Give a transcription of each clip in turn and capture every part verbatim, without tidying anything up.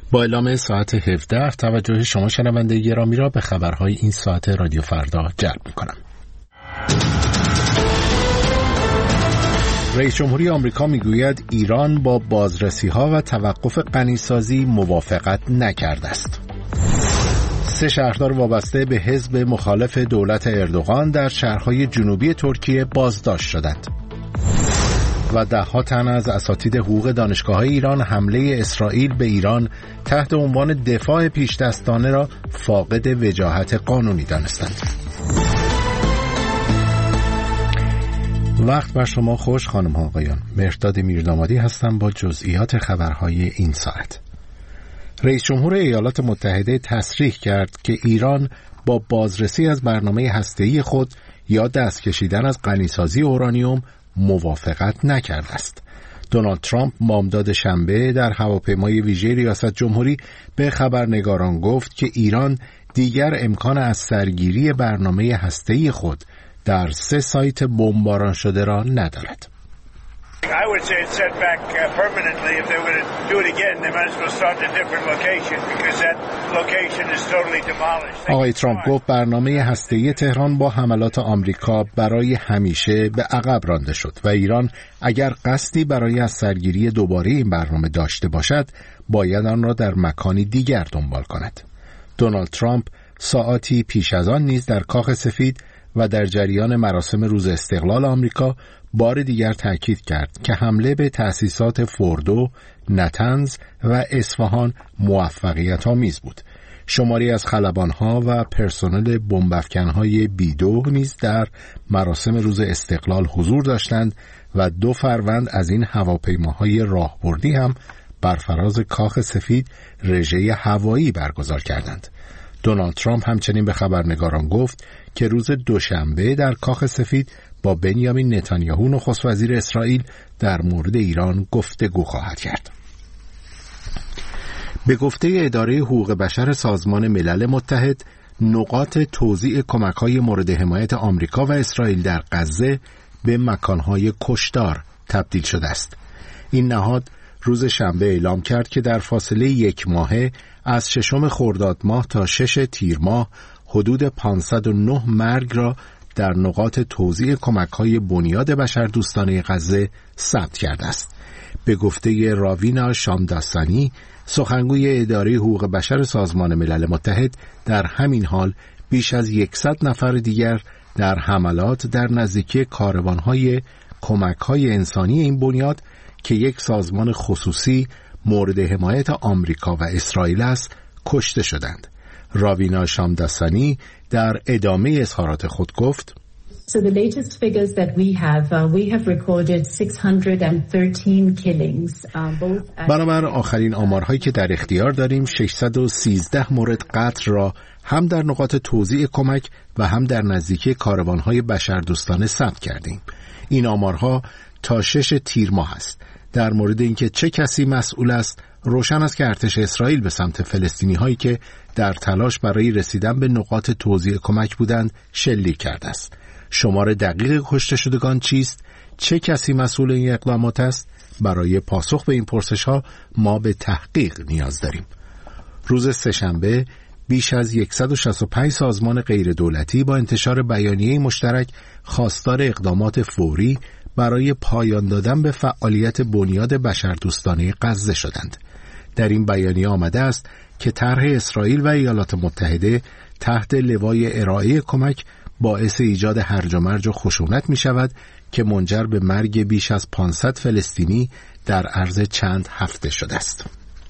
با اعلام ساعت هفده توجه شما شنونده گرامی را به خبرهای این ساعت رادیو فردا جلب می‌کنم. رئیس جمهوری آمریکا میگوید ایران با بازرسی‌ها و توقف غنیسازی موافقت نکرده است. سه شهردار وابسته به حزب مخالف دولت اردوغان در شهرهای جنوبی ترکیه بازداشت شدند. و ده‌ها تن از اساتید حقوق دانشگاه‌های ایران حمله اسرائیل به ایران تحت عنوان دفاع پیشدستانه را فاقد وجاهت قانونی دانستند. وقت بر شما خوش خانم ها آقایان. مهرداد میردامادی هستم با جزئیات خبرهای این ساعت. رئیس جمهور ایالات متحده تصریح کرد که ایران با بازرسی از برنامه هسته‌ای خود یا دست کشیدن از غنیسازی اورانیوم موافقت نکرده است. دونالد ترامپ بامداد شنبه در هواپیمای ویژه ریاست جمهوری به خبرنگاران گفت که ایران دیگر امکان از سرگیری برنامه هسته‌ای خود در سه سایت بمباران شده را ندارد. I would say it's set back uh, permanently. If they were to do it again, they might as well start at a different location because that location is totally demolished. آقای ترامپ گفت برنامه هسته‌ای تهران با حملات آمریکا برای همیشه به عقب رانده شد و ایران اگر قصدی برای از سرگیری دوباره این برنامه داشته باشد، باید آن را در مکانی دیگر دنبال کند. دونالد ترامپ ساعاتی پیش از آن نیز در کاخ سفید و در جریان مراسم روز استقلال آمریکا بار دیگر تاکید کرد که حمله به تأسیسات فوردو، نتنز و اصفهان موفقیت آمیز بود. شماری از خلبان‌ها و پرسنل بمب‌افکن‌های بی دو نیز در مراسم روز استقلال حضور داشتند و دو فروند از این هواپیماهای راهبردی هم بر فراز کاخ سفید رژه هوایی برگزار کردند. دونالد ترامپ همچنین به خبرنگاران گفت که روز دوشنبه در کاخ سفید با بنیامین نتانیاهو نخست وزیر اسرائیل در مورد ایران گفتگو خواهد کرد. به گفته اداره حقوق بشر سازمان ملل متحد، نقاط توزیع کمک‌های مورد حمایت آمریکا و اسرائیل در غزه به مکان‌های کشتار تبدیل شده است. این نهاد روز شنبه اعلام کرد که در فاصله یک ماهه از ششم خرداد ماه تا شش تیر ماه حدود پانصد و نه مرگ را در نقاط توزیع کمک‌های بنیاد بشردوستانه غزه ثبت کرده است. به گفته راوینا شامداستانی، سخنگوی اداره حقوق بشر سازمان ملل متحد، در همین حال بیش از صد نفر دیگر در حملات در نزدیکی کاروان‌های کمک‌های انسانی این بنیاد که یک سازمان خصوصی مورد حمایت آمریکا و اسرائیل است، کشته شدند. راوینا شامداستانی در ادامه اظهارات خود گفت: So the latest figures that we have, uh, we have recorded six hundred thirteen killings. Uh, both بنابر آخرین آمارهایی که در اختیار داریم، ششصد و سیزده مورد قتل را هم در نقاط توزیع کمک و هم در نزدیکی کاروانهای بشردوستانه ثبت کردیم. این آمارها تا شش تیر ماه است. در مورد اینکه چه کسی مسئول است، روشن است که ارتش اسرائیل به سمت فلسطینی هایی که در تلاش برای رسیدن به نقاط توزیع کمک بودند شلیک کرده است. شمار دقیق کشته شدگان چیست؟ چه کسی مسئول این اقدامات است؟ برای پاسخ به این پرسش ها ما به تحقیق نیاز داریم. روز سه‌شنبه بیش از صد و شصت و پنج سازمان غیر دولتی با انتشار بیانیه مشترک خواستار اقدامات فوری برای پایان دادن به فعالیت بنیاد بشردوستانه غزه شدند. در این بیانیه آمده است که طرح اسرائیل و ایالات متحده تحت لوای ارائه کمک باعث ایجاد هرج و مرج و خشونت می شود که منجر به مرگ بیش از پانصد فلسطینی در عرض چند هفته شده است.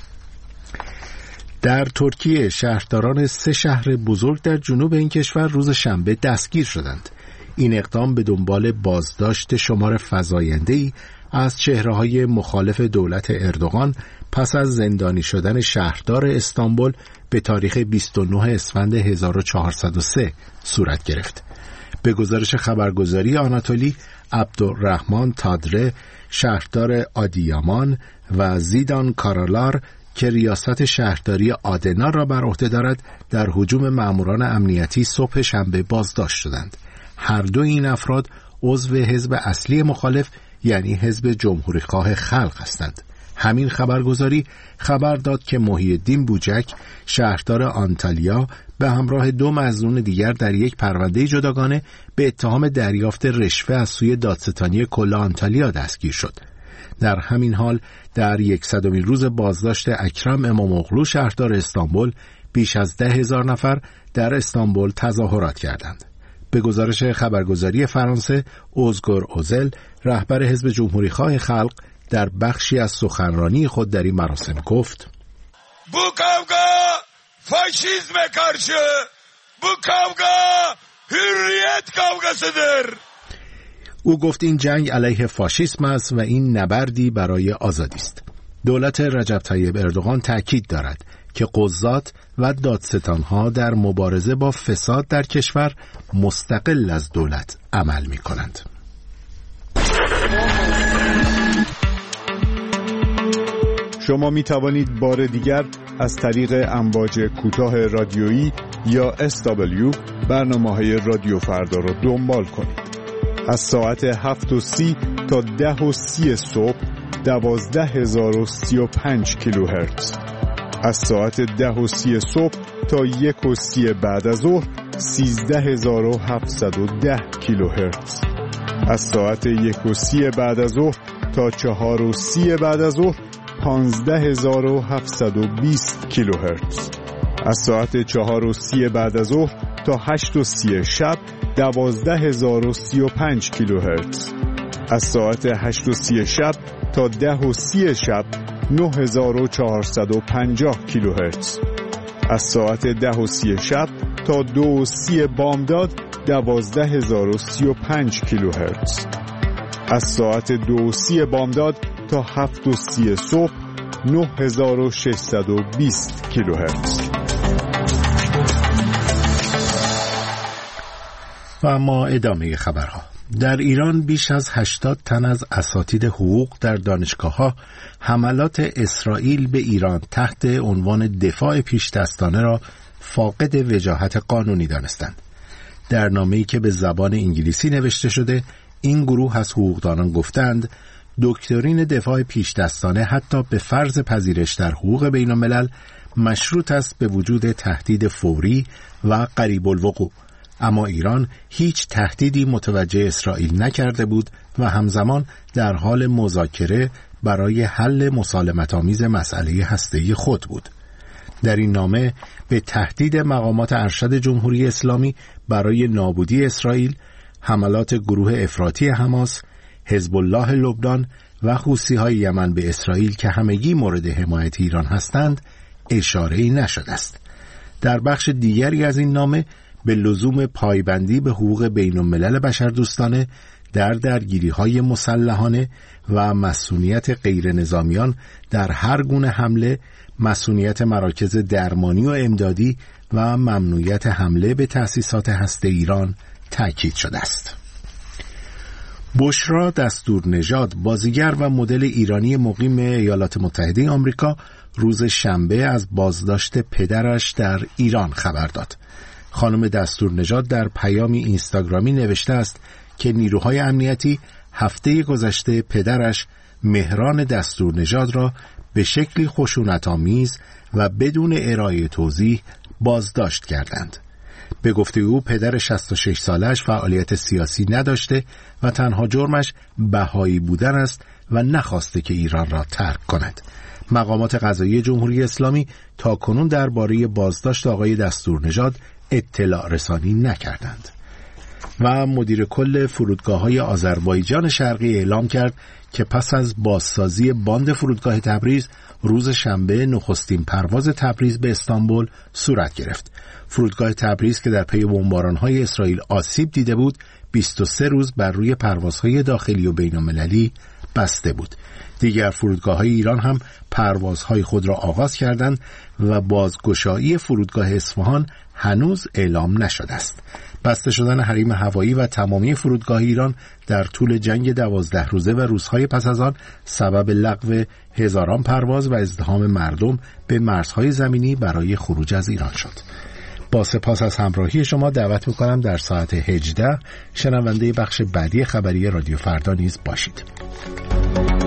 در ترکیه شهرداران سه شهر بزرگ در جنوب این کشور روز شنبه دستگیر شدند. این اقدام به دنبال بازداشت شمار فزاینده‌ای از چهره‌های مخالف دولت اردوغان پس از زندانی شدن شهردار استانبول به تاریخ بیست و نه اسفند هزار و چهارصد و سه صورت گرفت. به گزارش خبرگزاری آناتولی، عبدالرحمن تادره شهردار آدیامان و زیدان کارالار که ریاست شهرداری آدنا را بر عهده دارد در هجوم ماموران امنیتی صبح شنبه بازداشت شدند. هر دو این افراد عضو حزب اصلی مخالف یعنی حزب جمهوریخواه خلق هستند. همین خبرگزاری خبر داد که محی الدین بوجک شهردار آنتالیا به همراه دو مظنون دیگر در یک پرونده جداگانه به اتهام دریافت رشوه از سوی دادستانی کل آنتالیا دستگیر شد. در همین حال در یکصدمین روز بازداشت اکرم اماموغلو شهردار استانبول بیش از ده هزار نفر در استانبول تظاهرات کردند. به گزارش خبرگزاری فرانسه، اوزگور اوزل رهبر حزب جمهوریخواه خلق در بخشی از سخنرانی خود در این مراسم گفت: Bu kavga faşizme karşı, bu kavga hürriyet kavgasıdır. او گفت این جنگ علیه فاشیسم است و این نبردی برای آزادی است. دولت رجب طیب اردوغان تأکید دارد که قضات و دادستانها در مبارزه با فساد در کشور مستقل از دولت عمل می کنند. شما می توانید بار دیگر از طریق امواج کوتاه رادیویی یا اس دبلیو برنامه‌های رادیو فردا را دنبال کنید. از ساعت هفت و سی تا ده و سی صبح دوازده هزار و سی و پنج کیلوهرتز. از ساعت ده و سی صبح تا یک و سی بعد از ظهر سیزده هزار و هفتصد و ده کیلوهرتز. از ساعت یک و سی بعد از ظهر تا چهار و سی بعد از ظهر پانزده هزار و هفتصد و بیست کیلوهرتز. از ساعت چهار و سی بعد از ظهر تا هشت و سی شب دوازده هزار و سی و پنج کیلوهرتز. از ساعت هشت و سی شب تا ده و سی شب نه هزار و چهارصد و پنجاه کیلوهرتز. از ساعت ده و سی شب تا دو و سی بامداد دوازده هزار و سی و پنج کیلوهرتز. از ساعت دو و سی بامداد تا هفت و سی صبح نه هزار و ششصد و بیست کیلوهرتز. و اما ادامه خبرها. در ایران بیش از هشتاد تن از اساتید حقوق در دانشگاه‌ها حملات اسرائیل به ایران تحت عنوان دفاع پیش‌دستانه را فاقد وجاهت قانونی دانستند. در نامه‌ای که به زبان انگلیسی نوشته شده، این گروه از حقوقدانان گفتند دکترین دفاع پیش‌دستانه حتی به فرض پذیرش در حقوق بین‌الملل مشروط است به وجود تهدید فوری و قریب الوقوع، اما ایران هیچ تهدیدی متوجه اسرائیل نکرده بود و همزمان در حال مذاکره برای حل مسالمت‌آمیز مسئله هسته‌ای خود بود. در این نامه به تهدید مقامات ارشد جمهوری اسلامی برای نابودی اسرائیل، حملات گروه افراطی حماس، حزب الله لبنان و حوثی‌های یمن به اسرائیل که همگی مورد حمایت ایران هستند اشاره‌ای نشده است. در بخش دیگری از این نامه به لزوم پایبندی به حقوق بین‌الملل بشردوستانه در درگیری‌های مسلحانه و مسئولیت غیر نظامیان در هر گونه حمله، مسئولیت مراکز درمانی و امدادی و ممنوعیت حمله به تأسیسات هسته ایران تأکید شده است. بشرا دستورنژاد، بازیگر و مدل ایرانی مقیم ایالات متحده آمریکا، روز شنبه از بازداشت پدرش در ایران خبر داد. خانم دستورنژاد در پیامی اینستاگرامی نوشته است که نیروهای امنیتی هفته گذشته پدرش مهران دستورنژاد را به شکلی خشونت‌آمیز و بدون ارائه توضیح بازداشت کردند. به گفته او پدر شصت و شش سالش فعالیت سیاسی نداشته و تنها جرمش بهایی بودن است و نخواسته که ایران را ترک کند. مقامات قضایی جمهوری اسلامی تاکنون درباره بازداشت آقای دستورنژاد اطلاع رسانی نکردند. و مدیر کل فرودگاه‌های آذربایجان شرقی اعلام کرد که پس از بازسازی باند فرودگاه تبریز روز شنبه نخستین پرواز تبریز به استانبول صورت گرفت. فرودگاه تبریز که در پی بمباران‌های اسرائیل آسیب دیده بود بیست و سه روز بر روی پروازهای داخلی و بین‌المللی بسته بود. دیگر فرودگاه‌های ایران هم پروازهای خود را آغاز کردند و بازگشایی فرودگاه اصفهان هنوز اعلام نشده است. بسته شدن حریم هوایی و تمامی فرودگاه ایران در طول جنگ دوازده روزه و روزهای پس از آن سبب لغو هزاران پرواز و ازدحام مردم به مرزهای زمینی برای خروج از ایران شد. با سپاس از همراهی شما دعوت می‌کنم در ساعت هجده شنونده بخش بعدی خبری رادیو فردا نیز باشید.